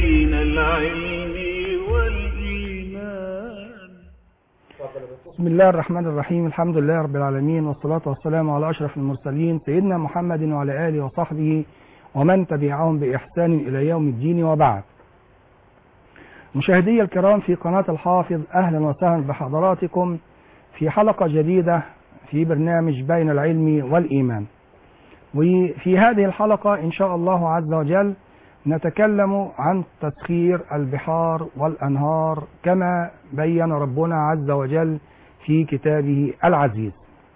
دين العلم والإيمان. بسم الله الرحمن الرحيم. الحمد لله رب العالمين، والصلاة والسلام على أشرف المرسلين سيدنا محمد وعلى آله وصحبه ومن تبعهم بإحسان إلى يوم الدين، وبعد. مشاهدي الكرام في قناة الحافظ، أهلا وسهلا بحضراتكم في حلقة جديدة في برنامج بين العلم والإيمان. وفي هذه الحلقة إن شاء الله عز وجل نتكلم عن تسخير البحار والأنهار كما بين ربنا عز وجل في كتابه العزيز.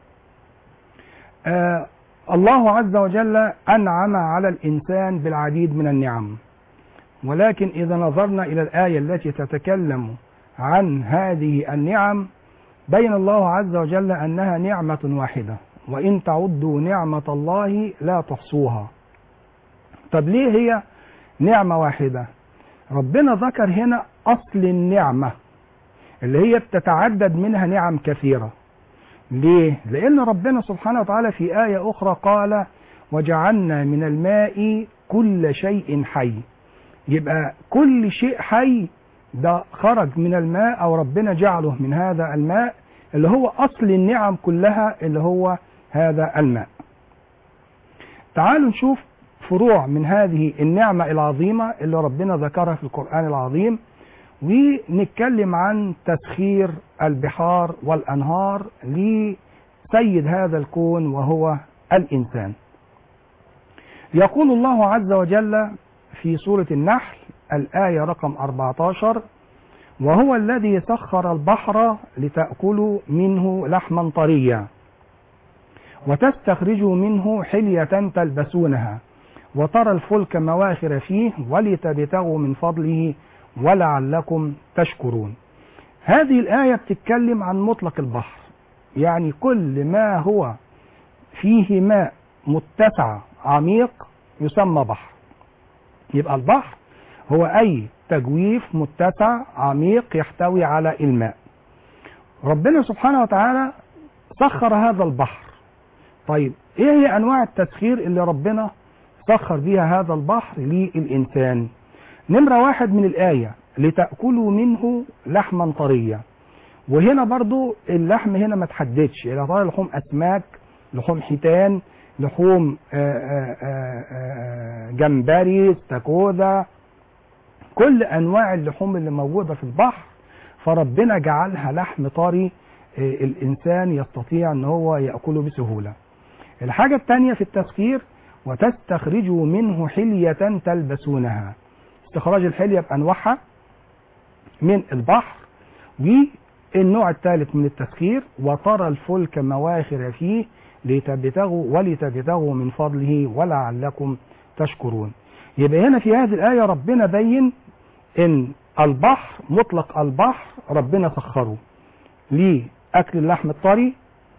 الله عز وجل أنعم على الإنسان بالعديد من النعم، ولكن إذا نظرنا إلى الآية التي تتكلم عن هذه النعم بين الله عز وجل أنها نعمة واحدة، وإن تعدوا نعمة الله لا تحصوها. طب ليه هي نعمة واحدة؟ ربنا ذكر هنا أصل النعمة اللي هي بتتعدد منها نعم كثيرة. ليه؟ لأن ربنا سبحانه وتعالى في آية أخرى قال: وجعلنا من الماء كل شيء حي. يبقى كل شيء حي ده خرج من الماء، أو ربنا جعله من هذا الماء اللي هو أصل النعم كلها، اللي هو هذا الماء. تعالوا نشوف فروع من هذه النعمة العظيمة اللي ربنا ذكرها في القرآن العظيم، ونتكلم عن تسخير البحار والأنهار لسيد هذا الكون وهو الإنسان. يقول الله عز وجل في سورة النحل الآية رقم 14: وهو الذي سخر البحر لتأكلوا منه لحما طريا وتستخرجوا منه حلية تلبسونها وترى الفلك مواخر فيه ولتبتغوا من فضله ولعلكم تشكرون. هذه الآية بتتكلم عن مطلق البحر، يعني كل ما هو فيه ماء متسع عميق يسمى بحر. يبقى البحر هو أي تجويف متسع عميق يحتوي على الماء. ربنا سبحانه وتعالى سخر هذا البحر. طيب ايه هي انواع التسخير اللي ربنا سخر بها هذا البحر للإنسان؟ نمرة 1 من الآية: لتأكلوا منه لحما طريا. وهنا برضو اللحم هنا ما تحددش، يا ترى لحوم أسماك، لحوم حيتان، لحوم جمبري، استاكوزا، كل أنواع اللحوم اللي موجودة في البحر فربنا جعلها لحم طري الإنسان يستطيع أن هو يأكله بسهولة. الحاجة الثانية في التسخير: وتستخرجوا منه حلية تلبسونها. استخراج الحلية بأنواعها من البحر. والنوع الثالث من التسخير: وترى الفلك مواخر فيه ولتبتغوا من فضله ولعلكم تشكرون. يبقى هنا في هذه الآية ربنا بين ان البحر، مطلق البحر ربنا سخره لأكل اللحم الطري،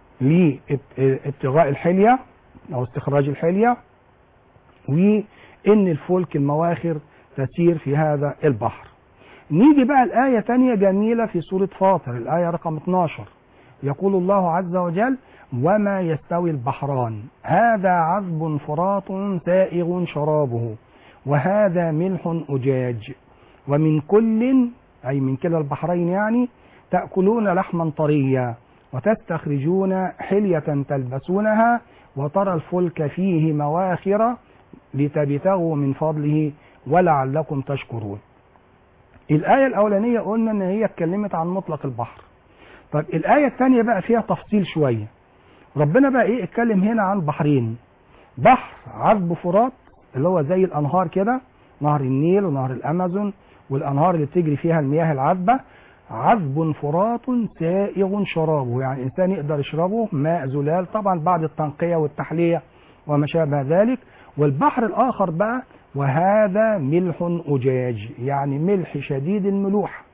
لابتغاء الحلية أو استخراج الحلية، وإن الفلك المواخر تسير في هذا البحر. نيجي بقى الآية تانية جميلة في سورة فاطر الآية رقم 12: يقول الله عز وجل: وما يستوي البحران هذا عذب فرات سائغ شرابه وهذا ملح أجاج ومن كل، أي من كلا البحرين يعني، تأكلون لحما طريا وتستخرجون حلية تلبسونها وترى الفلك فيه مواخر لتبتغوا من فضله ولعلكم تشكرون. الآية الأولانية قلنا إن هي اتكلمت عن مطلق البحر. طيب الآية الثانية بقى فيها تفصيل شوية. ربنا بقى إيه اتكلم هنا عن بحرين: بحر عذب فرات اللي هو زي الأنهار كده، نهر النيل ونهر الأمازون والأنهار اللي بتجري فيها المياه العذبة. عذب فرات سائغ شرابه، يعني الإنسان يقدر يشربه ماء زلال طبعا بعد التنقية والتحلية وما شابه ذلك. والبحر الآخر بقى: وهذا ملح أجاج، يعني ملح شديد الملوحة،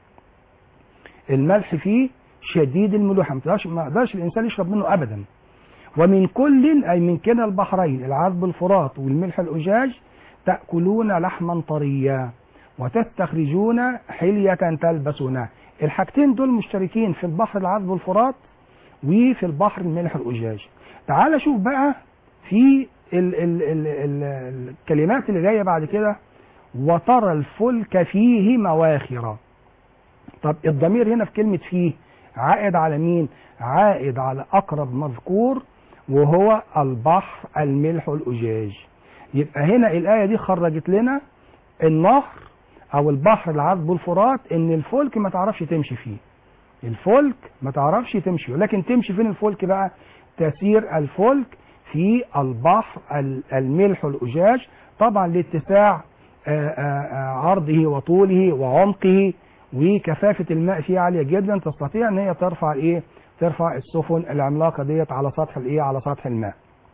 الملح فيه شديد الملوحة، ما يقدرش الإنسان يشرب منه أبدا. ومن كل، أي من كلا البحرين العذب الفرات والملح الأجاج، تأكلون لحما طريا وتستخرجون حلية تلبسونها. الحاجتين دول مشتركين في البحر العذب الفرات وفي البحر الملح الأجاج. تعال شوف بقى في الكلمات اللي جاية بعد كده: وترى الفلك فيه مواخر. طب الضمير هنا في كلمة فيه عائد على مين؟ عائد على أقرب مذكور وهو البحر الملح الأجاج. يبقى هنا الآية دي خرجت لنا النهر أو البحر العذب الفرات إن الفلك ما تعرفش تمشي فيه. الفلك ما تعرفش تمشي، ولكن تمشي فين الفلك بقى؟ تسير الفلك في البحر الملح الأجاج، طبعا لاتساع عرضه وطوله وعمقه، وكثافة الماء فيه عالية جدا، تستطيع ان هي ترفع ايه؟ ترفع السفن العملاقة ديت على سطح الايه؟ على سطح الماء.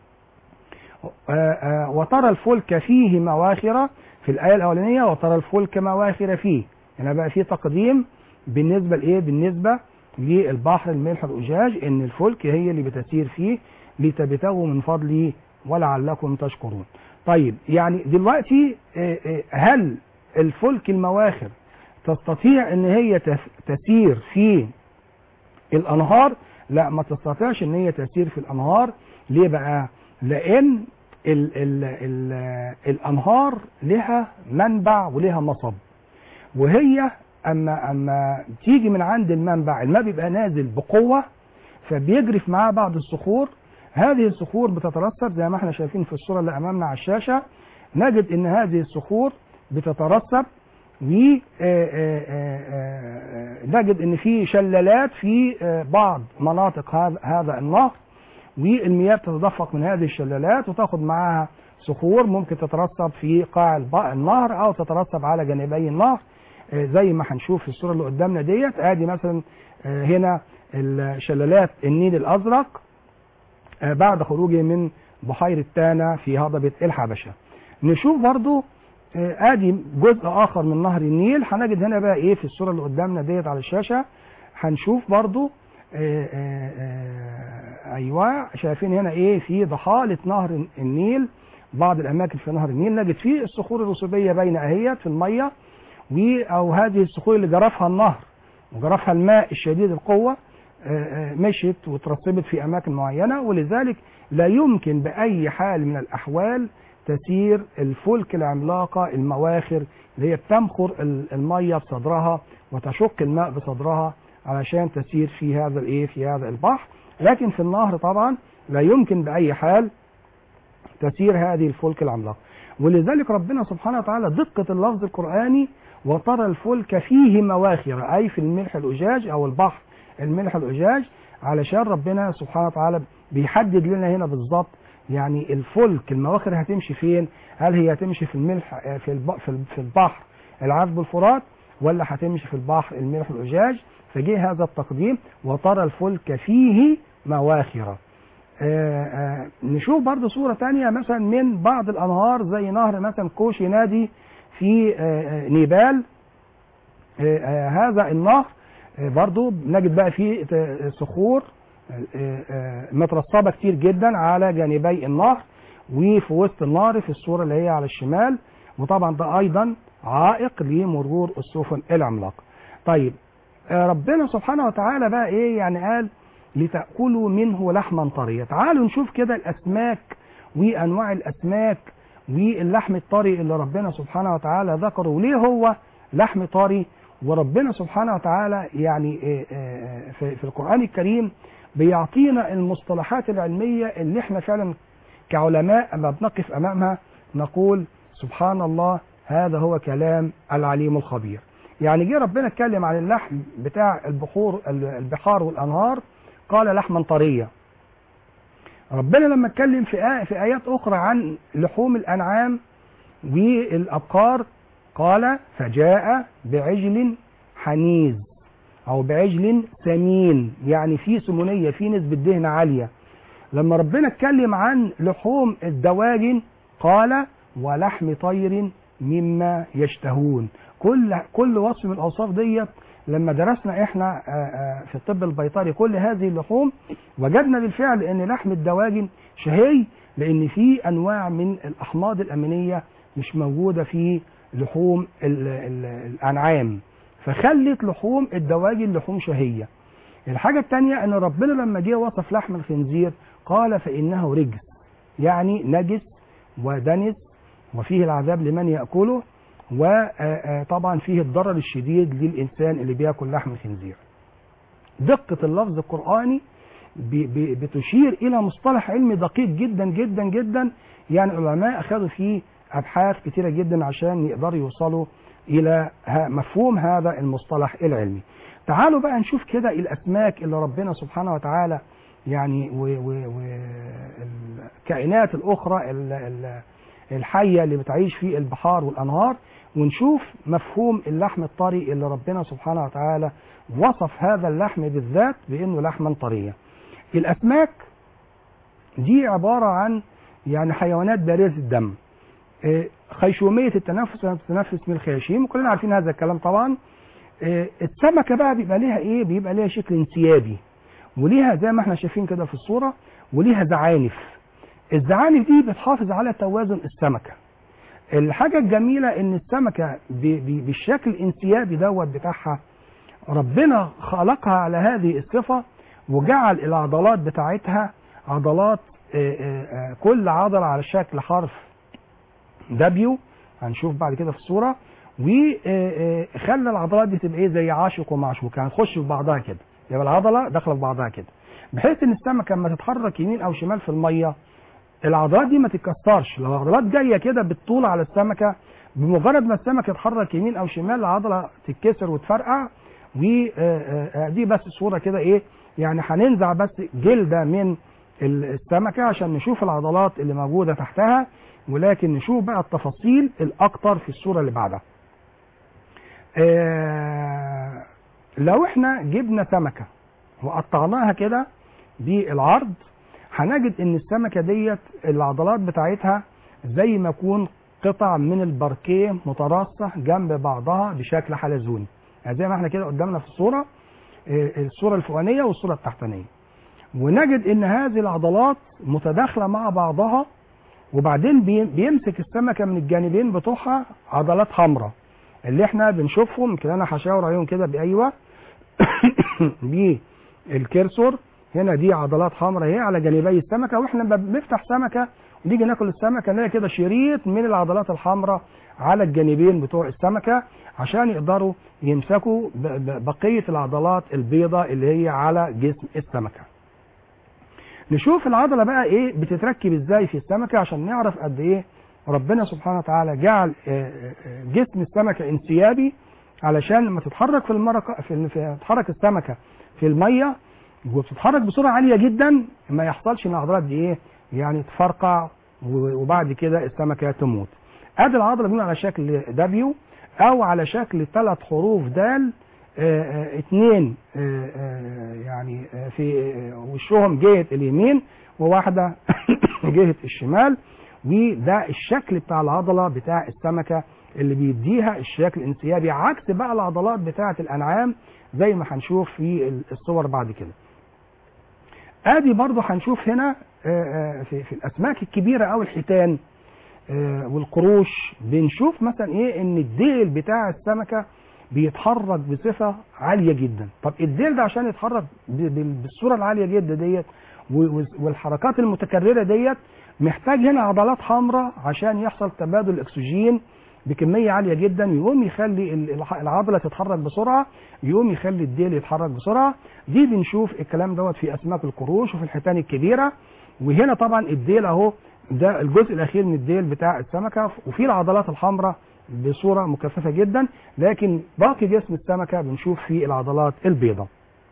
وترى الفلك فيه مواخر في الآية الأولانية، وترى الفلك مواخر فيه. هنا بقى في تقديم بالنسبة لايه؟ بالنسبة للبحر الملح الأجاج، ان الفلك هي اللي بتسير فيه لتبتغوا من فضله ولعلكم تشكرون. طيب يعني دلوقتي هل الفلك المواخر تستطيع ان هي تسير في الانهار؟ لا، ما تستطيعش ان هي تسير في الانهار. ليه بقى؟ لان الانهار لها منبع ولها مصب، وهي اما تيجي من عند المنبع الماء بيبقى نازل بقوه، فبيجرف معاه بعض الصخور. هذه الصخور بتترسب زي ما احنا شايفين في الصوره اللي امامنا على الشاشه. نجد ان هذه الصخور بتترسب، ونجد ان في شلالات في بعض مناطق هذا النهر، والمياه بتتدفق من هذه الشلالات وتاخد معاها صخور ممكن تترسب في قاع النهر او تترسب على جانبي النهر، زي ما هنشوف في الصوره اللي قدامنا ديت. ادي مثلا هنا الشلالات النيل الازرق بعد خروجه من بحيره تانا في هضبه الحبشه. نشوف برضو ادي جزء اخر من نهر النيل. هنجد هنا بقى ايه في الصوره اللي قدامنا ديت على الشاشه. هنشوف برضو ايوه شايفين هنا ايه في ضحاله نهر النيل. بعض الاماكن في نهر النيل نجد فيه الصخور الرسوبيه باينه اهيت في الميه، او هذه الصخور اللي جرفها النهر وجرفها الماء الشديد القوه مشت وترسبت في اماكن معينه، ولذلك لا يمكن باي حال من الاحوال تسير الفلك العملاقه المواخر اللي هي بتمخر الميه بصدرها وتشق الماء بصدرها علشان تسير في هذا الايه؟ في هذا البحر. لكن في النهر طبعا لا يمكن باي حال تسير هذه الفلك العملاقه. ولذلك ربنا سبحانه وتعالى دقه اللفظ القراني وترى الفلك فيه مواخر، اي في الملح الأجاج او البحر الملح الأجاج، علشان ربنا سبحانه وتعالى بيحدد لنا هنا بالظبط يعني الفلك المواخر هتمشي فين؟ هل هي هتمشي في الملح في البحر العذب الفرات، ولا هتمشي في البحر الملح الأجاج؟ فجه هذا التقديم وترى الفلك فيه مواخر. نشوف برضو صورة تانية مثلا من بعض الأنهار زي نهر مثلا كوشي نادي في نيبال. هذا النهر برضو نجد بقى فيه صخور مترصبة كتير جدا على جانبي النهر وفي وسط النهر في الصورة اللي هي على الشمال، وطبعا ده أيضا عائق لمرور السفن العملاقة. طيب ربنا سبحانه وتعالى بقى ايه يعني؟ قال لتأكلوا منه لحما طريا. تعالوا نشوف كده الأسماك وأنواع الأسماك واللحم الطري اللي ربنا سبحانه وتعالى ذكره، وليه هو لحم طري. وربنا سبحانه وتعالى يعني في القرآن الكريم بيعطينا المصطلحات العلمية اللي احنا فعلا كعلماء اما بنقف امامها نقول سبحان الله، هذا هو كلام العليم الخبير. يعني جه ربنا اتكلم عن اللحم بتاع البحار والانهار قال لحما طريا. ربنا لما اتكلم في ايات اخرى عن لحوم الانعام والابقار قال فجاء بعجل حنيذ او بعجل سمين، يعني في سمونيه، في نسبه دهن عاليه. لما ربنا اتكلم عن لحوم الدواجن قال ولحم طير مما يشتهون. كل وصف من الاوصاف ديت لما درسنا احنا في الطب البيطري كل هذه اللحوم وجدنا بالفعل ان لحم الدواجن شهي، لان في انواع من الاحماض الامينيه مش موجوده في لحوم الانعام، فخلت لحوم الدواجن لحوم شهيه. الحاجه الثانيه ان ربنا لما جه وصف لحم الخنزير قال فانه رجس، يعني نجس ودنس وفيه العذاب لمن ياكله. وطبعا فيه الضرر الشديد للإنسان اللي بياكل لحم الخنزير. دقة اللفظ القرآني بتشير إلى مصطلح علمي دقيق جدا جدا جدا، يعني العلماء أخذوا فيه أبحاث كتيرة جدا عشان يقدروا يوصلوا إلى مفهوم هذا المصطلح العلمي. تعالوا بقى نشوف كده الأسماك اللي ربنا سبحانه وتعالى يعني والكائنات الأخرى الحية اللي بتعيش في البحار والأنهار، ونشوف مفهوم اللحم الطري اللي ربنا سبحانه وتعالى وصف هذا اللحم بالذات بأنه لحما طريا. الأسماك دي عبارة عن يعني حيوانات بارزة الدم، خيشومية التنفس، بتتنفس من الخياشيم، وكلنا عارفين هذا الكلام طبعا. السمكة بقى بيبقى ليها ايه؟ بيبقى ليها شكل انسيابي، وليها زي ما احنا شايفين كده في الصورة، وليها زعانف. الزعانف دي بتحافظ على توازن السمكة. الحاجة الجميلة ان السمكة بالشكل الانسيابي دوت بتاعها ربنا خلقها على هذه الصفة، وجعل العضلات بتاعتها عضلات كل عضلة على شكل حرف دبليو، هنشوف بعد كده في الصورة، وخلى العضلات دي تبقى ايه؟ زي عاشق ومعشوق، يعني تخش في بعضها كده، يبقى العضلة داخلة في بعضها كده، بحيث ان السمكة لما تتحرك يمين او شمال في المية العضلات دي ما تتكسرش. لو العضلات جاية كده بالطول على السمكة، بمجرد ما السمكة تتحرك يمين او شمال العضلة تتكسر وتفرقع. ودي بس صورة كده ايه، يعني هننزع بس جلدة من السمكة عشان نشوف العضلات اللي موجودة تحتها، ولكن نشوف بقى التفاصيل الأكتر في الصورة اللي بعدها. لو احنا جبنا سمكة وقطعناها كده بالعرض، هنجد ان السمكة ديت العضلات بتاعتها زي ما يكون قطع من الباركيه متراصة جنب بعضها بشكل حلزوني، يعني زي ما احنا كده قدامنا في الصورة الفوقانية والصورة التحتانية. ونجد ان هذه العضلات متداخلة مع بعضها، وبعدين بيمسك السمكة من الجانبين بتوعها عضلات حمراء اللي احنا بنشوفهم. يمكن انا هشاور عليهم كده بايوه بالكرسور هنا، دي عضلات حمراء اهي على جانبي السمكة، واحنا لما بنفتح سمكة ونيجي ناكل السمكة نلاقي كده شريط من العضلات الحمراء على الجانبين بتوع السمكة عشان يقدروا يمسكوا بقية العضلات البيضاء اللي هي على جسم السمكة. نشوف العضلة بقى ايه بتتركب ازاي في السمكة عشان نعرف قد ايه ربنا سبحانه وتعالى جعل جسم السمكة انسيابي، علشان لما تتحرك تتحرك السمكة في المية وبتتحرك بسرعة عالية جدا ما يحصلش ان العضلات دي ايه يعني تفرقع وبعد كده السمكة تموت. ادي العضلة بنقول على شكل دبليو او على شكل 3 حروف دال، 2 يعني في وشهم جهة اليمين وواحدة جهة الشمال، وده الشكل بتاع العضلة بتاع السمكة اللي بيديها الشكل الانسيابي، عكس بقى العضلات بتاعة الأنعام زي ما هنشوف في الصور بعد كده. ادي برضو هنشوف هنا في الأسماك الكبيرة أو الحيتان والقروش، بنشوف مثلا ايه ان الديل بتاع السمكة بيتحرك بصفة عالية جدا. طب الديل ده عشان يتحرك بالصورة العالية جدا ديت والحركات المتكررة ديت محتاج هنا عضلات حمراء عشان يحصل تبادل الأكسجين بكمية عالية جدا، يقوم يخلي العضلة تتحرك بسرعة، يقوم يخلي الديل يتحرك بسرعة. دي بنشوف الكلام دوت في أسماك القروش وفي الحيتان الكبيرة. وهنا طبعا الديل اهو ده الجزء الأخير من الديل بتاع السمكة، وفي العضلات الحمراء بصورة مكثفة جدا، لكن باقي جسم السمكة بنشوف فيه العضلات البيضاء.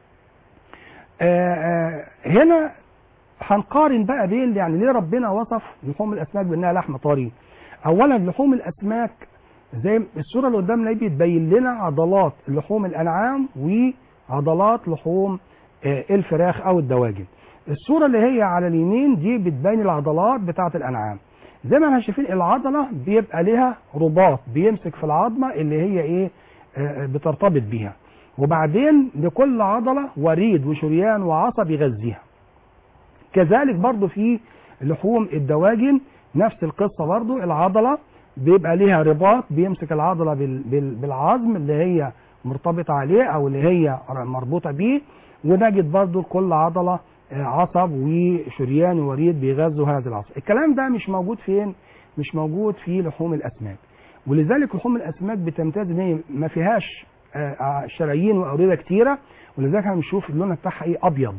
هنا هنقارن بقى بين يعني ليه ربنا وصف لحوم الأسماك بأنها لحم طري. أولا لحوم الأسماك زي الصورة اللي قدامنا دي بتبين لنا عضلات لحوم الأنعام وعضلات لحوم الفراخ أو الدواجن. الصورة اللي هي على اليمين دي بتبين العضلات بتاعة الأنعام. زي ما احنا شايفين العضلة بيبقى لها رباط بيمسك في العظمة اللي هي ايه بترتبط بيها، وبعدين لكل عضلة وريد وشريان وعصب يغذيها. كذلك برضو في لحوم الدواجن نفس القصة، برضو العضلة بيبقى لها رباط بيمسك العضلة بالعظم اللي هي مرتبطة عليه او اللي هي مربوطة بيه، ونجد برضو لكل عضلة عصب وشريان ووريد بيغذوا هذا العصب. الكلام ده مش موجود فين؟ مش موجود في لحوم الأسماك. ولذلك لحوم الاسماك بتمتاز ان هي ما فيهاش شرايين واورده كتيره، ولذلك هنشوف اللون بتاعها ايه ابيض.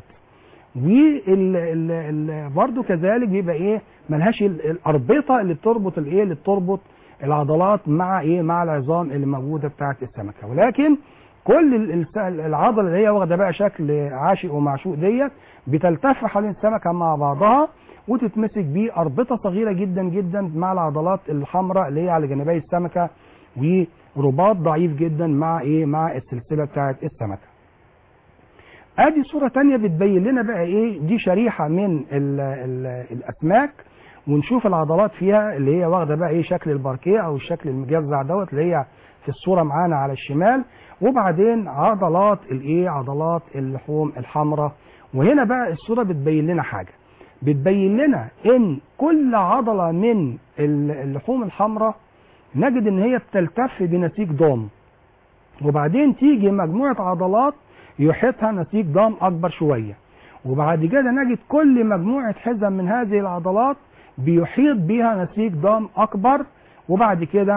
برضه كذلك بيبقى ايه ملهاش الاربطه اللي بتربط الايه اللي بتربط العضلات مع ايه مع العظام اللي موجوده بتاعه السمكه. ولكن كل العضله اللي هي واخده بقى شكل عاشق ومعشوق ديت بتلتف حوالين السمكه مع بعضها وتتمسك باربطه صغيره جدا جدا مع العضلات الحمراء اللي هي على جانبي السمكه، ورباط ضعيف جدا مع ايه مع السلسله بتاعه السمكه. ادي صوره ثانيه بتبين لنا بقى ايه دي شريحه من الاسماك، ونشوف العضلات فيها اللي هي واخده بقى ايه شكل الباركيه او الشكل المجزع دوت اللي هي في الصوره معانا على الشمال، وبعدين عضلات الايه عضلات اللحوم الحمراء. وهنا بقى الصوره بتبين لنا حاجه، بتبين لنا ان كل عضله من اللحوم الحمراء نجد ان هي بتلتف بنسيج ضام، وبعدين تيجي مجموعه عضلات يحيطها نسيج ضام اكبر شويه، وبعد كده نجد كل مجموعه حزم من هذه العضلات بيحيط بها نسيج ضام اكبر، وبعد كده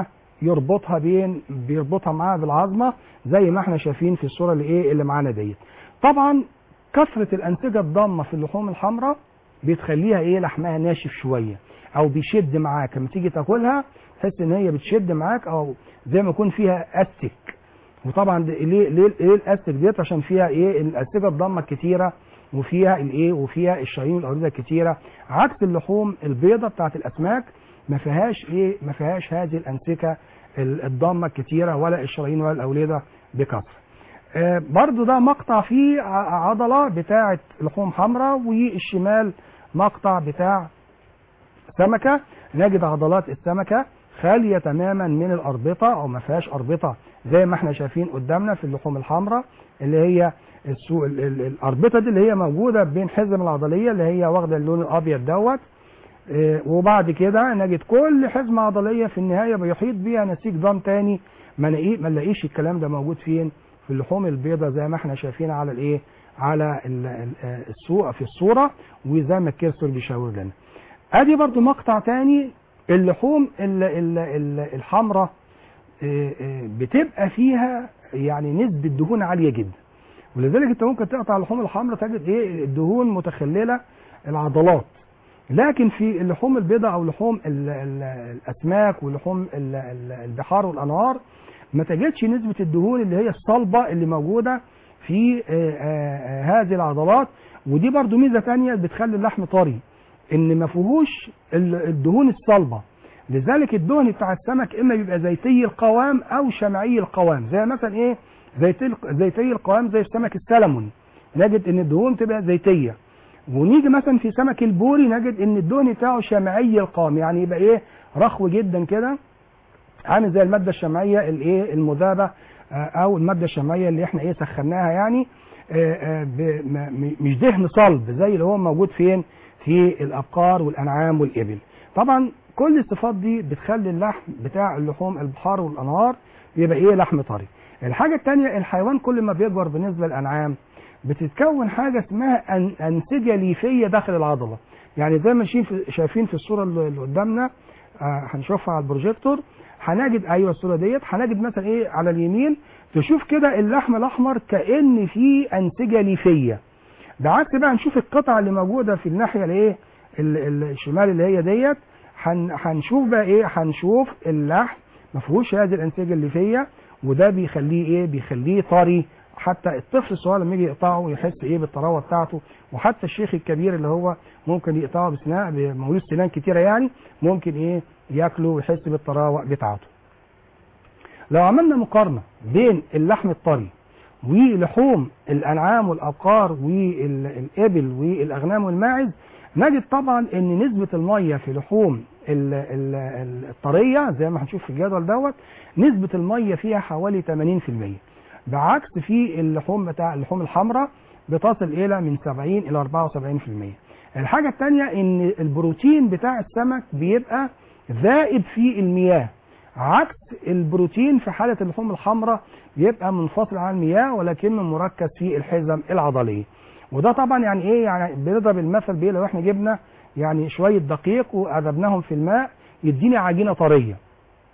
بيربطها معاها بالعظمه زي ما احنا شايفين في الصوره اللي معانا ديت. طبعا كثره الانسجه الضامه في اللحوم الحمراء بتخليها لحمها ناشف شويه او بيشد معاك، لما تيجي تاكلها تحس ان هي بتشد معاك او زي ما يكون فيها استك. وطبعا ليه الاستك ديت؟ عشان فيها الانسجه الضامه الكتيره وفيها وفيها الشرايين والاورده الكتيره، عكس اللحوم البيضاء بتاعت الاسماك ما فيهاش هذه الانسجه الضامه الكتيره ولا الشرايين ولا الاورده بكثره. برضو ده مقطع فيه عضله بتاعت لحوم حمراء، والشمال مقطع بتاع سمكه. نجد عضلات السمكه خاليه تماما من الاربطه او ما فيهاش اربطه زي ما احنا شايفين قدامنا في اللحوم الحمراء، اللي هي الاربطه دي اللي هي موجوده بين حزم العضليه اللي هي واخده اللون الابيض دوت. وبعد كده نجد كل حزمه عضليه في النهايه بيحيط بيها نسيج ضام تاني. ما نلاقيش الكلام ده موجود فين؟ في اللحوم البيضاء زي ما احنا شايفين على على في الصوره، وزي ما الكرسور بيشاور لنا. ادي برضو مقطع تاني. اللحوم الحمراء بتبقى فيها يعني نسبه دهون عاليه جدا، ولذلك انت ممكن تقطع اللحوم الحمراء تجد الدهون متخلله العضلات. لكن في اللحوم البيضاء او لحوم الاسماك ولحوم البحار والانهار ما تجدش نسبه الدهون اللي هي الصلبه اللي موجوده في هذه العضلات. ودي برضو ميزه ثانيه بتخلي اللحم طري، ان ما فيهوش الدهون الصلبه. لذلك الدهن بتاع السمك اما بيبقى زيتي القوام او شمعي القوام، زي مثلا زيتي القوام زي سمك السلمون نجد ان الدهون تبقى زيتيه. ونيجي مثلا في سمك البوري نجد ان الدهن بتاعه شمعي القوام، يعني يبقى رخو جدا كده، عامل زي الماده الشمعيه المذابه او الماده الشمعيه اللي احنا سخناها، يعني مش دهن صلب زي اللي هو موجود فين في الابقار والانعام والابل. طبعا كل الصفات دي بتخلي اللحم بتاع اللحوم البحار والانهار يبقى لحم طري. الحاجه الثانيه، الحيوان كل ما بيكبر بالنسبه للانعام بتتكون حاجه اسمها انسجه ليفيه داخل العضله. يعني زي ما شايفين في الصوره اللي قدامنا، هنشوفها على البروجيكتور، هنجد الصوره ديت، هنجد مثلا على اليمين تشوف كده اللحم الاحمر كأن فيه انسجه ليفيه. بعكس بقى نشوف القطعه اللي موجوده في الناحيه الشمال اللي هي ديت، هنشوف بقى هنشوف اللحم ما فيهوش هذه الانسجه الليفيه، وده بيخليه طري. حتى الطفل الصغير لما يجي يقطعه يحس بالطراوه بتاعته، وحتى الشيخ الكبير اللي هو ممكن يقطعه بمولود سنان كتيره، يعني ممكن ياكله ويحس بالطراوه بتاعته. لو عملنا مقارنه بين اللحم الطري ولحوم الانعام والابقار والابل والاغنام والماعز، نجد طبعا ان نسبه الميه في لحوم الطريه زي ما هنشوف في الجدول دوت، نسبه الميه فيها حوالي 80%، بعكس في اللحوم الحمراء بتصل الى من 70 الى 74%. الحاجه الثانيه ان البروتين بتاع السمك بيبقى ذائب في المياه، عكس البروتين في حاله اللحوم الحمراء بيبقى منفصل عن المياه ولكنه مركز في الحزم العضليه. وده طبعا يعني بنضرب المثل لو احنا جبنا يعني شويه دقيق وأذبناهم في الماء يديني عجينه طريه.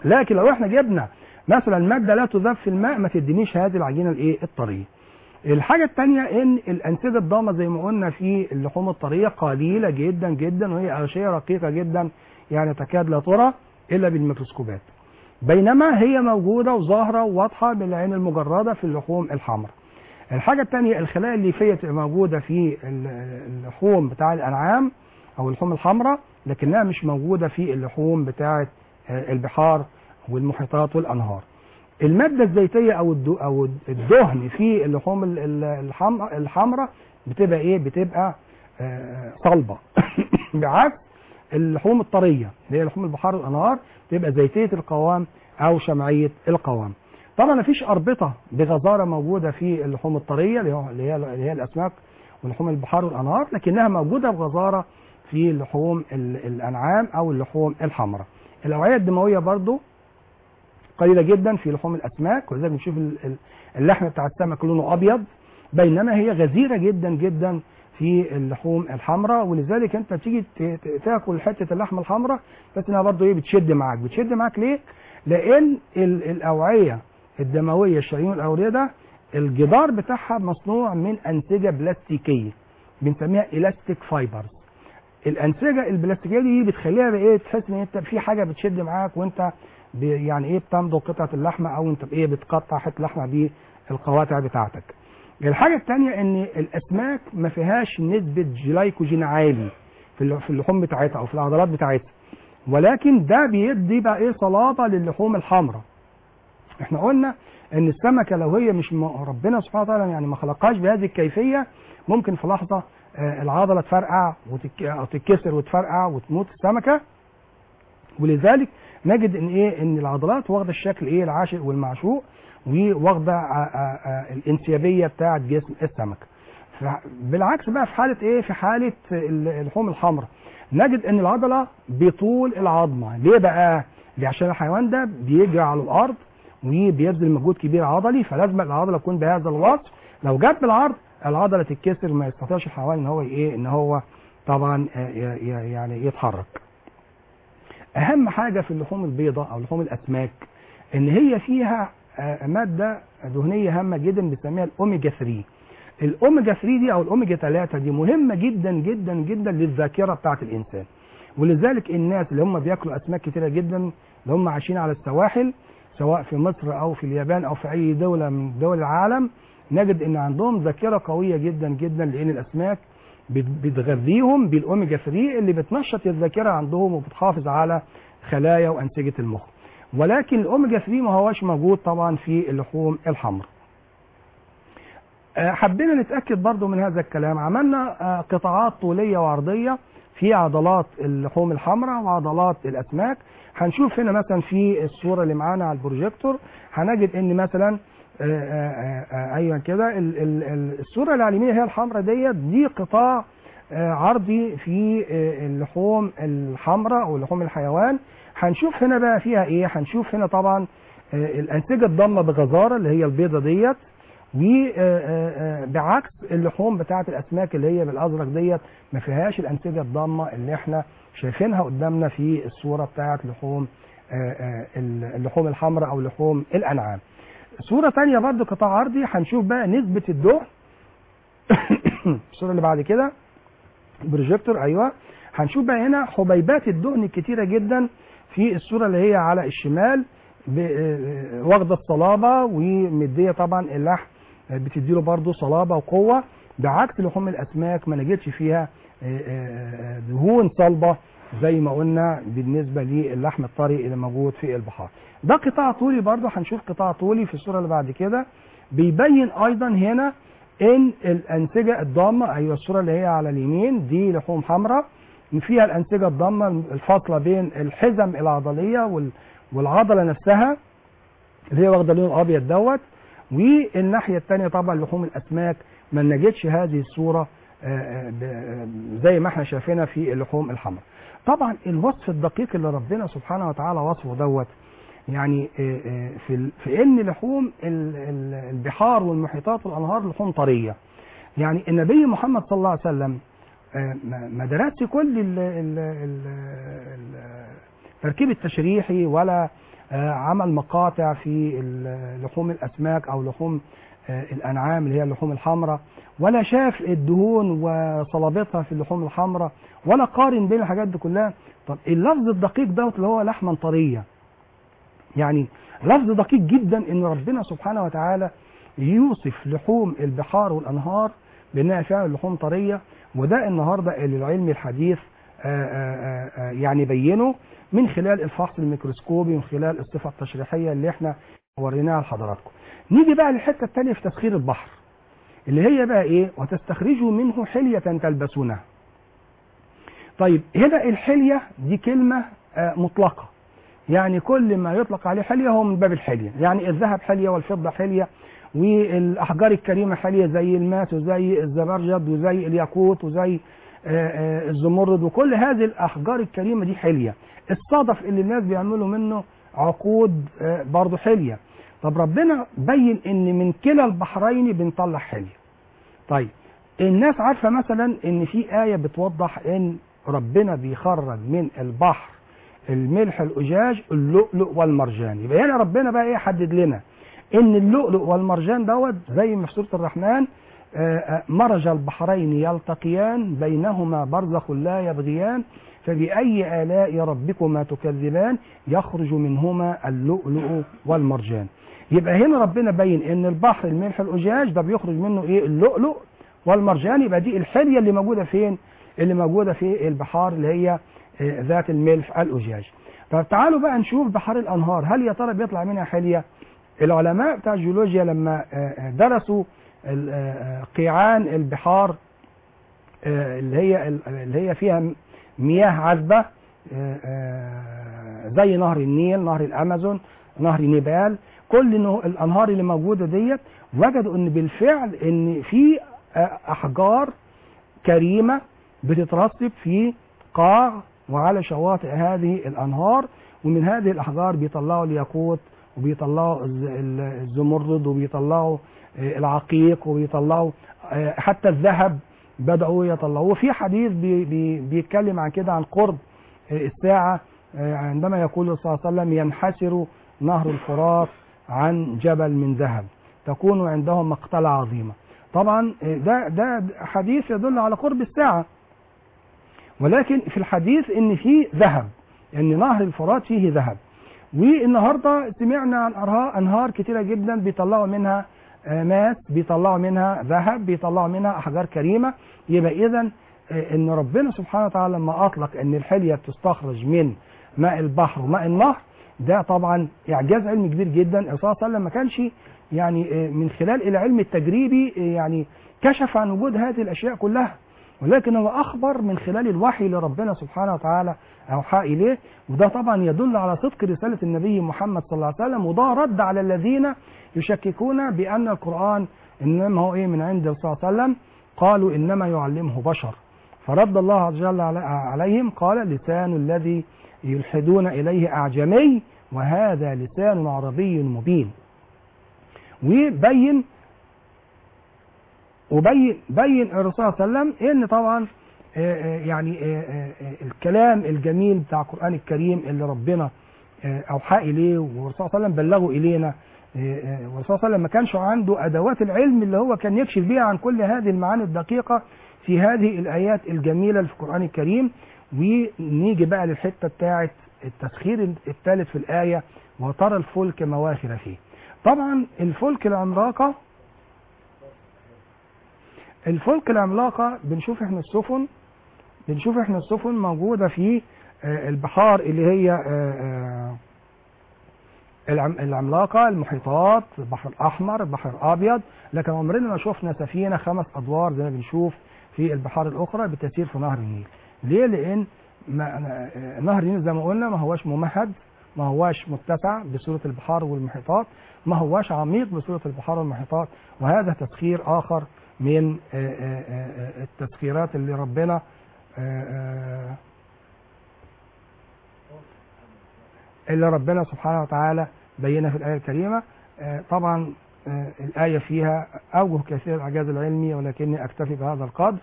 لكن لو احنا جبنا مثلا ماده لا تذاب في الماء ما تدينيش هذه العجينه الايه الطريه. الحاجه الثانيه ان الانسجه الضامه زي ما قلنا في اللحوم الطريه قليله جدا جدا، وهي اغشيه رقيقه جدا يعني تكاد لا ترى الا بالميكروسكوبات، بينما هي موجوده وظاهره وواضحه بالعين المجرده في اللحوم الحمراء. الحاجه الثانيه الخلايا الليفيه تبقى موجوده في اللحوم بتاع الانعام او اللحوم الحمراء، لكنها مش موجوده في اللحوم بتاعه البحار والمحيطات والانهار. الماده الزيتيه او الدهن في اللحوم الحمراء بتبقى ايه؟ بتبقى صلبه بعكس اللحوم الطريه اللي هي لحوم البحار والانهار تبقى زيتيه القوام او شمعيه القوام. طبعا مفيش اربطه بغزاره موجوده في اللحوم الطريه اللي هي الاسماك ولحوم البحار والانهار، لكنها موجوده بغزاره في لحوم الانعام او اللحوم الحمراء. الاوعيه الدمويه برضو قليله جدا في لحوم الاسماك، ولذلك بنشوف اللحم بتاع السمك لونه ابيض، بينما هي غزيره جدا جدا في اللحوم الحمراء. ولذلك انت تيجي تاكل حته اللحمه الحمراء بس انها برضه ايه؟ بتشد معاك ليه؟ لان الاوعيه الدمويه الشرايين والاورده الجدار بتاعها مصنوع من انسجه بلاستيكيه بنسميها الاستيك فايبرز. الانسجه البلاستيكيه دي بتخليها بايه؟ تحس ان انت في حاجه بتشد معاك وانت يعني ايه بتمضغ قطعه اللحمه او انت بايه بتقطع حته لحمه بالقواطع بتاعتك. الحاجه الثانيه ان الاسماك ما فيهاش نسبه جلايكوجين عالي في اللحوم بتاعتها او في العضلات بتاعتها، ولكن ده بيدي بقى ايه؟ صلابه للحوم الحمراء. احنا قلنا ان السمكه لو هي مش ربنا سبحانه وتعالى يعني ما خلقهاش بهذه الكيفيه ممكن في لحظه العضله تفرقع او تتكسر وتفرقع وتموت السمكه. ولذلك نجد ان ايه؟ ان العضلات واخده الشكل ايه؟ العاشق والمعشوق، وواخده الانسيابيه بتاعه جسم السمكه. بالعكس بقى في حاله ايه؟ في حاله اللحوم الحمراء نجد ان العضله بطول العظمه. ليه بقى؟ عشان الحيوان ده بيجري على الارض وبيبذل مجهود كبير عضلي، فلازم العضله تكون بهذا الوصف. لو جت بالعرض العضله تتكسر، ما يستطيعش الحيوان ان هو ايه؟ ان هو طبعا يعني يتحرك. اهم حاجه في اللحوم البيضاء او لحوم الاسماك ان هي فيها ماده دهنيه هامه جدا بنسميها الاوميجا 3. الاوميجا 3 دي او الاوميجا 3 دي مهمه جدا جدا جدا للذاكره بتاعه الانسان. ولذلك الناس اللي هم بياكلوا اسماك كتيره جدا اللي هم عايشين على السواحل سواء في مصر او في اليابان او في اي دوله من دول العالم، نجد ان عندهم ذاكره قويه جدا جدا، لان الاسماك بتغذيهم بالاوميجا 3 اللي بتنشط الذاكره عندهم وبتحافظ على خلايا وانسجه المخ. ولكن الاوميجا 3 ما هوش موجود طبعا في اللحوم الحمراء. حبينا نتاكد برضو من هذا الكلام، عملنا قطاعات طوليه وعرضيه في عضلات اللحوم الحمراء وعضلات الاسماك. هنشوف هنا مثلا في الصوره اللي معانا على البروجيكتور هنجد ان مثلا ايوه كده الصوره اللي على اليمين هي الحمراء دي قطاع عرضي في اللحوم الحمراء او لحوم الحيوان. هنشوف هنا بقى فيها ايه؟ هنشوف هنا طبعا الانسجه الضامه بغزاره اللي هي البيضه ديت، وبعكس اللحوم بتاعه الاسماك اللي هي بالازرق ديت ما فيهاش الانسجه الضامه اللي احنا شايفينها قدامنا في الصوره بتاعه اللحوم الحمراء او لحوم الانعام. صوره ثانيه برضو قطاع عرضي هنشوف بقى نسبه الدهن. الصوره اللي بعد كده بروجيكتور ايوه. هنشوف بقى هنا حبيبات الدهن الكتيره جدا في الصوره اللي هي على الشمال واخده الصلابه ومديه طبعا اللحم بتديله برضو صلابه وقوه، بعكس لحوم الاسماك ما نجدش فيها دهون صلبه زي ما قلنا بالنسبه للحم الطري اللي موجود في البحار. ده قطاع طولي برضو، هنشوف قطاع طولي في الصوره اللي بعد كده بيبين ايضا هنا ان الانسجه الضامه. ايوه الصوره اللي هي على اليمين دي لحوم حمراء فيها الانسجه الضامه الفاصله بين الحزم العضليه والعضله نفسها اللي هي واخده اللون الابيض دوت. والناحيه الثانيه طبعا لحوم الاسماك ما نجدش هذه الصوره زي ما احنا شايفينها في اللحوم الحمراء. طبعا الوصف الدقيق اللي ربنا سبحانه وتعالى وصفه دوت يعني في ان لحوم البحار والمحيطات والانهار لحوم طريه. يعني النبي محمد صلى الله عليه وسلم ما درسش كل التركيب التشريحي ولا عمل مقاطع في لحوم الأسماك أو لحوم الأنعام اللي هي اللحوم الحمراء، ولا شاف الدهون وصلابتها في اللحوم الحمراء، ولا قارن بين الحاجات دي كلها. طب اللفظ الدقيق دوت اللي هو لحما طرية، يعني لفظ دقيق جدا ان ربنا سبحانه وتعالى يوصف لحوم البحار والانهار بانها فعلا لحوم طريه. وده النهارده اللي العلم الحديث يعني بينه من خلال الفحص الميكروسكوبي، من خلال الصفه التشريحيه اللي احنا وريناها لحضراتكم. نيجي بقى للحته الثانيه في تسخير البحر، اللي هي بقى ايه؟ وتستخرجوا منه حليه تلبسونها. طيب هنا الحليه دي كلمه مطلقه، يعني كل ما يطلق عليه حلية هو من باب الحلية، يعني الذهب حلية والفضة حلية والأحجار الكريمة حلية زي الماس وزي الزبرجد وزي الياقوت وزي الزمرد، وكل هذه الأحجار الكريمة دي حلية. الصدف اللي الناس بيعملوا منه عقود برضه حلية. طب ربنا بين ان من كلا البحرين بنطلع حلية. طيب الناس عارفة مثلا ان في آية بتوضح ان ربنا بيخرج من البحر الملح الأجاج اللؤلؤ والمرجان. يبقى هنا ربنا بقى ايه؟ حدد لنا ان اللؤلؤ والمرجان دوت زي ما في سورة الرحمن مرج البحرين يلتقيان بينهما برزخ لا يبغيان فبأي آلاء ربكما تكذبان يخرج منهما اللؤلؤ والمرجان. يبقى هنا ربنا بين ان البحر الملح الأجاج ده بيخرج منه ايه؟ اللؤلؤ والمرجان. يبقى دي الحلية اللي موجودة فين؟ اللي موجودة في البحار اللي هي ذات الملح الأجاج. طب تعالوا بقى نشوف بحار الأنهار، هل يا ترى بيطلع منها حلية؟ العلماء بتاع الجيولوجيا لما درسوا قيعان البحار اللي هي فيها مياه عذبة زي نهر النيل، نهر الأمازون، نهر نيبال، كل الأنهار اللي موجودة ديت، وجدوا ان بالفعل ان في أحجار كريمة بتترسب في قاع وعلى شواطئ هذه الأنهار، ومن هذه الأحجار بيطلعوا الياقوت وبيطلعوا الزمرد وبيطلعوا العقيق وبيطلعوا حتى الذهب بدأوا يطلعوه. في حديث بيتكلم عن كده، عن قرب الساعة عندما يقول صلى الله عليه وسلم ينحسر نهر الفرات عن جبل من ذهب تكون عندهم مقتلة عظيمة. طبعا ده حديث يدل على قرب الساعة، ولكن في الحديث ان في ذهب، ان نهر الفرات فيه ذهب. والنهارده سمعنا عن انهار كتيره جدا بيطلعوا منها ماس، بيطلعوا منها ذهب، بيطلعوا منها احجار كريمه. يبقى اذا ان ربنا سبحانه وتعالى لما اطلق ان الحليه بتستخرج من ماء البحر وماء النهر، ده طبعا اعجاز علمي كبير جدا. الرسول صلى الله عليه وسلم ما كانش يعني من خلال العلم التجريبي يعني كشف عن وجود هذه الاشياء كلها، ولكن هو أخبر من خلال الوحي اللي ربنا سبحانه وتعالى أوحى إليه. وده طبعا يدل على صدق رسالة النبي محمد صلى الله عليه وسلم، وده رد على الذين يشككون بأن القرآن إنما هو من عند صلى الله عليه وسلم، قالوا إنما يعلمه بشر. فرد الله عز وجل عليهم قال لسان الذي يلحدون إليه أعجمي وهذا لسان عربي مبين. وبين الرسول صلى الله عليه وسلم ان طبعا يعني الكلام الجميل بتاع القرآن الكريم اللي ربنا اوحى اليه والرسول صلى الله عليه وسلم بلغه الينا، والرسول صلى الله عليه وسلم ما كانش عنده ادوات العلم اللي هو كان يكشف بيها عن كل هذه المعاني الدقيقة في هذه الايات الجميلة اللي في القرآن الكريم. ونيجي بقى للحتة بتاعه التسخير الثالث في الآية، وترى الفلك مواخر فيه. طبعا الفلك العملاقة بنشوف احنا السفن موجودة في البحار اللي هي العملاقة، المحيطات، البحر الأحمر، البحر الأبيض، لكن عمرنا ما شفنا سفينة 5 أدوار زي ما بنشوف في البحار الأخرى بتسير في نهر النيل. ليه؟ لأن نهر النيل زي ما قلنا ما هواش ممهد، ما هواش متسع بصورة البحار والمحيطات، ما هواش عميق بصورة البحار والمحيطات. وهذا تسخير آخر من التسخيرات اللي ربنا سبحانه وتعالى بينها في الآية الكريمة. طبعا الآية فيها أوجه كثير الإعجاز العلمي، ولكني أكتفي بهذا القدر.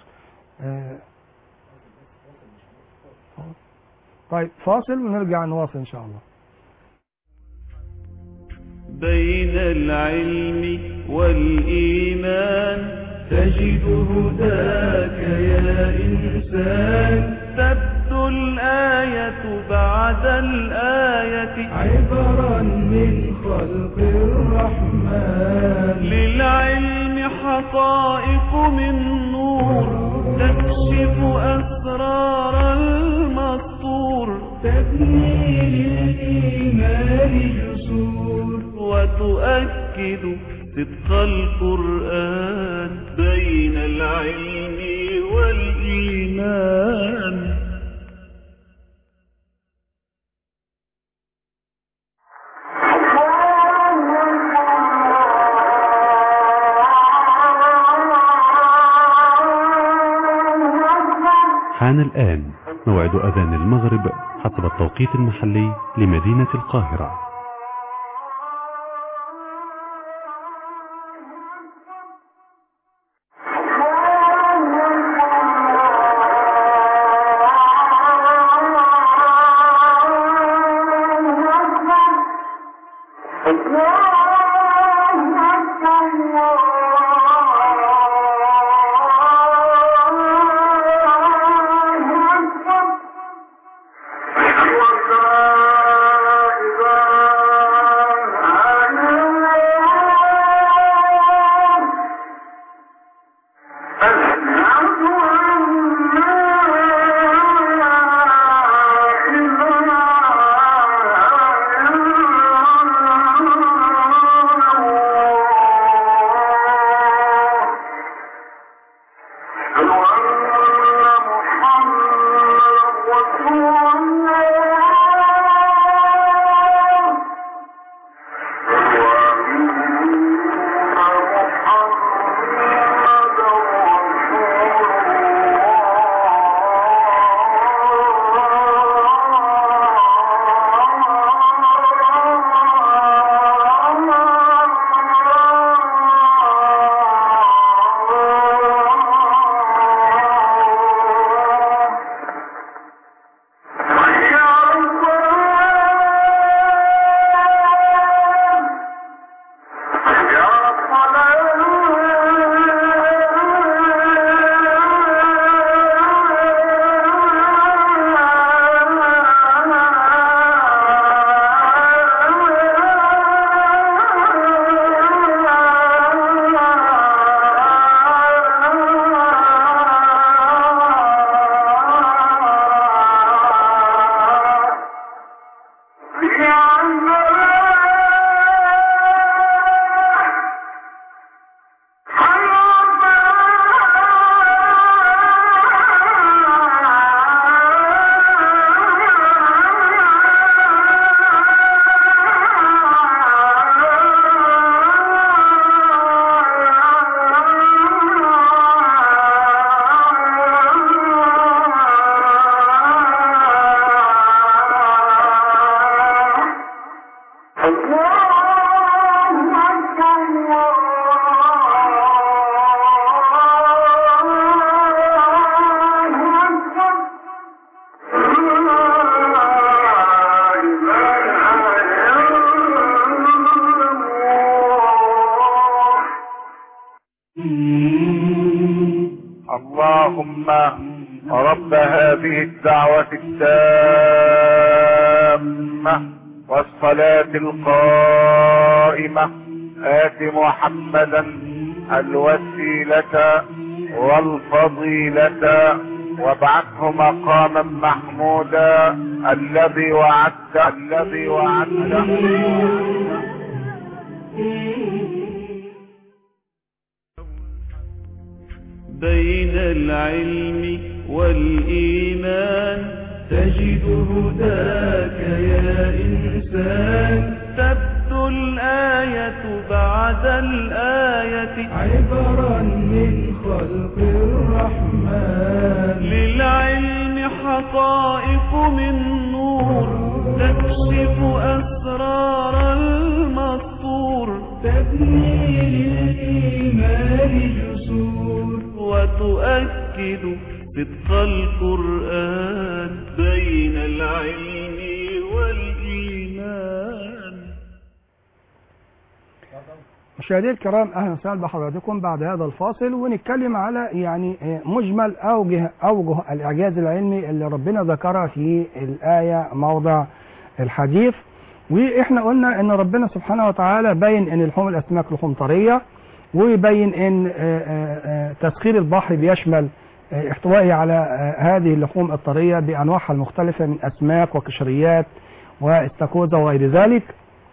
طيب فاصل ونرجع نواصل إن شاء الله. بين العلم والإيمان تجد هداك يا إنسان تبدو الآية بعد الآية عبرا من خلق الرحمن للعلم حقائق من نور تكشف أسرار المسطور تبني للإيمان جسور وتؤكد صدق القرآن بين العلم والإيمان. حان الآن موعد أذان المغرب حسب التوقيت المحلي لمدينة القاهرة. اللهم رب هذه الدعوة التامة والصلاة القائمة آت محمدا الوسيلة والفضيلة وابعثه مقاما محمودا الذي وعدته بين العلم والإيمان تجد هداك يا إنسان تبدو الآية بعد الآية عبرا من خلق الرحمن للعلم حقائق من نور تكشف أسرار المسطور تبني للإيمان جسور وتؤكد صدق القرآن بين العلم والإيمان. مشاهدينا الكرام، اهلا وسهلا بحضراتكم بعد هذا الفاصل، ونتكلم على يعني مجمل اوجه الاعجاز العلمي اللي ربنا ذكرها في الايه موضع الحديث. واحنا قلنا ان ربنا سبحانه وتعالى بين ان لحوم الاسماك لحوم طريه، ويبين ان تسخير البحر بيشمل احتوائه على هذه اللحوم الطريه بانواعها المختلفه من اسماك وقشريات واستاكوزا وغير ذلك،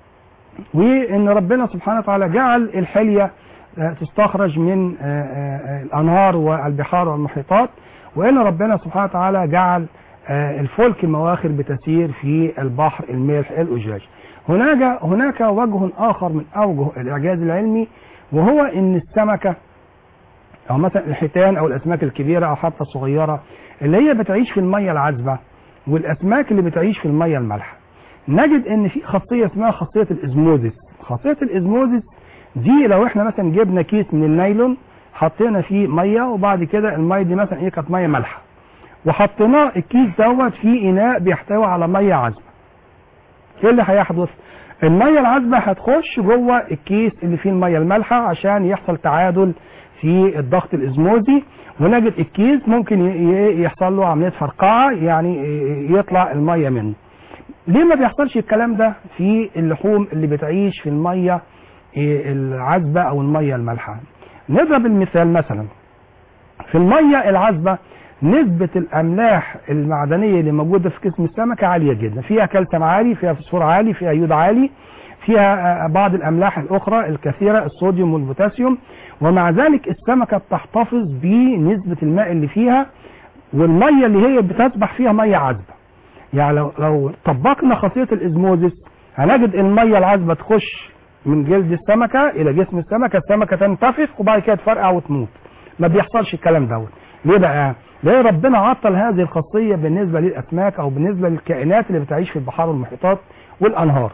وان ربنا سبحانه وتعالى جعل الحليه تستخرج من الانهار والبحار والمحيطات، وان ربنا سبحانه وتعالى جعل الفلك المواخر بتسير في البحر الملح الأجاج. هناك وجه آخر من أوجه الإعجاز العلمي، وهو إن السمكة أو مثلا الحيتان أو الأسماك الكبيرة أو حتى الصغيرة اللي هي بتعيش في المية العذبة والأسماك اللي بتعيش في المية المالحة، نجد إن في خاصية اسمها خاصية الإزموزيس. خاصية الإزموزيس دي لو إحنا مثلا جبنا كيس من النايلون حطينا فيه مية، وبعد كده المية دي مثلا إيه كانت مية مالحة، وحطيناه الكيس دوت في إناء بيحتوي على مية عذبة، ايه اللي هيحدث؟ المية العذبة هتخش جوه الكيس اللي فيه المية المالحة عشان يحصل تعادل في الضغط الإزموزي، ونجد الكيس ممكن يحصل له عملية فرقعة، يعني يطلع المية منه. ليه ما بيحصلش الكلام ده في اللحوم اللي بتعيش في المية العذبة أو المية المالحة؟ نضرب المثال مثلا في المية العذبة نسبة الأملاح المعدنية اللي موجودة في جسم السمكة عالية جدا، فيها كالسيوم عالي، فيها فوسفور عالي، فيها يود عالي، فيها بعض الأملاح الأخرى الكثيرة الصوديوم والبوتاسيوم، ومع ذلك السمكة بتحتفظ بنسبة الماء اللي فيها، والمية اللي هي بتسبح فيها مية عذبة. يعني لو طبقنا خاصية الإزموزيس هنجد المية العذبة تخش من جلد السمكة إلى جسم السمكة، السمكة تنتفخ وبعد كده تفرقع وتموت. ما بيحصلش الكلام دوت. ليه بقى؟ ليه ربنا عطل هذه الخاصية بالنسبة للأسماك أو بالنسبة للكائنات اللي بتعيش في البحار والمحيطات والأنهار؟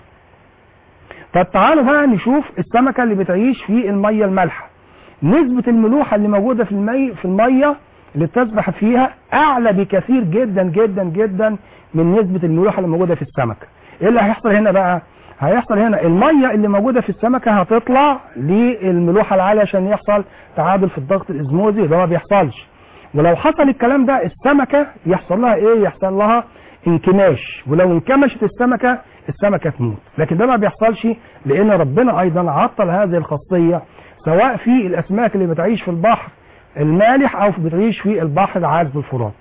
طب تعالوا بقى نشوف السمكة اللي بتعيش في المية المالحة. نسبة الملوحة اللي موجودة في المية اللي بتسبح فيها أعلى بكثير جدا جدا جدا من نسبة الملوحة اللي موجودة في السمكة. إيه اللي هيحصل هنا بقى؟ هيحصل هنا المية اللي موجودة في السمكة هتطلع للملوحة العالية عشان يحصل تعادل في الضغط الإزموزي، ده ما بيحصلش. ولو حصل الكلام ده السمكة يحصل لها ايه؟ يحصل لها انكماش، ولو انكمشت السمكة تموت. لكن ده ما بيحصلش لان ربنا ايضا عطل هذه الخاصية سواء في الاسماك اللي بتعيش في البحر المالح او بتعيش في البحر العذب الفرات.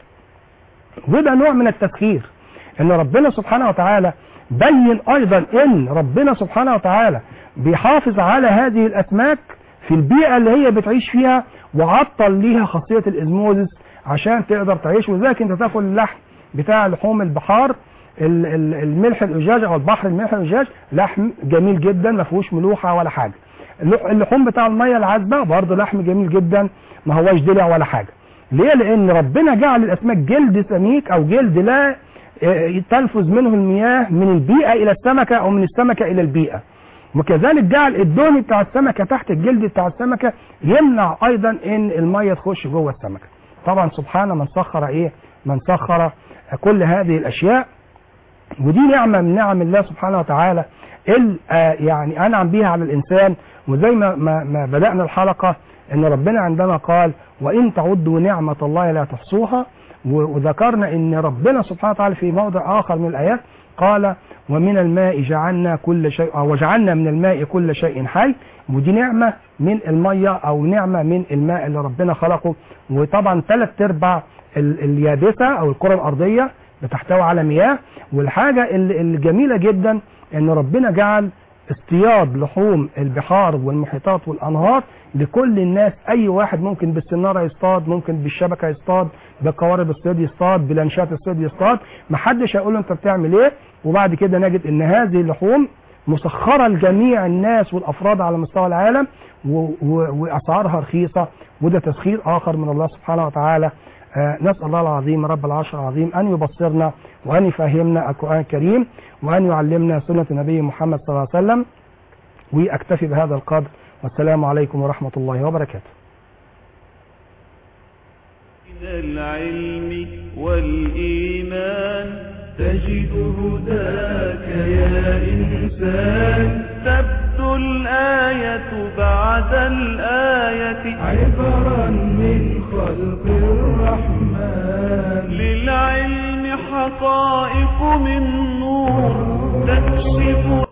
وده نوع من التسخير، ان ربنا سبحانه وتعالى بين ايضا ان ربنا سبحانه وتعالى بيحافظ على هذه الاسماك في البيئة اللي هي بتعيش فيها، وعطل ليها خاصية الإزموزيس عشان تقدر تعيش. وذلك انت تاكل اللحم بتاع لحوم البحار الملح الأجاج او البحر الملح الأجاج، لحم جميل جدا ما فيهوش ملوحة ولا حاجة. اللحوم بتاع المية العذبة برضه لحم جميل جدا ما هواش دلع ولا حاجة. ليه؟ لأن ربنا جعل الأسماك جلد سميك أو جلد لا تنفذ منه المياه من البيئة إلى السمكة أو من السمكة إلى البيئة. وكذلك جعل الدهن بتاع السمكة تحت الجلد بتاع السمكة يمنع ايضا ان المية تخش جوه السمكة. طبعا سبحان من سخر ايه؟ من سخر كل هذه الاشياء، ودي نعمة من نعم الله سبحانه وتعالى يعني انعم بيها على الانسان. وزي ما بدأنا الحلقة ان ربنا عندما قال وان تعدوا نعمة الله لا تحصوها، وذكرنا ان ربنا سبحانه وتعالى في موضع اخر من الايات قال ومن الماء جعلنا كل شيء وجعلنا من الماء كل شيء حي. ودي نعمة من المية او نعمة من الماء اللي ربنا خلقه. وطبعا 3/4 اليابسة او الكرة الارضية بتحتوي على مياه. والحاجة الجميلة جدا ان ربنا جعل اصطياد لحوم البحار والمحيطات والانهار لكل الناس. اي واحد ممكن بالسنارة يصطاد، ممكن بالشبكة يصطاد، بقوارب الصيد يصطاد، بلانشات الصيد يصطاد، محدش هيقول له انت بتعمل ايه. وبعد كده نجد ان هذه اللحوم مسخرة لجميع الناس والافراد على مستوى العالم، واسعارها رخيصة. وده تسخير اخر من الله سبحانه وتعالى. نسأل الله العظيم رب العرش العظيم أن يبصرنا وأن يفهمنا القرآن الكريم وأن يعلمنا سنة النبي محمد صلى الله عليه وسلم. وأكتفي بهذا القدر، والسلام عليكم ورحمة الله وبركاته. من العلم والإيمان تجد هداك يا إنسان، تبدو الآية بعد الآية عبرا من خلق الرحمن للعلم حقائق من نور تكشف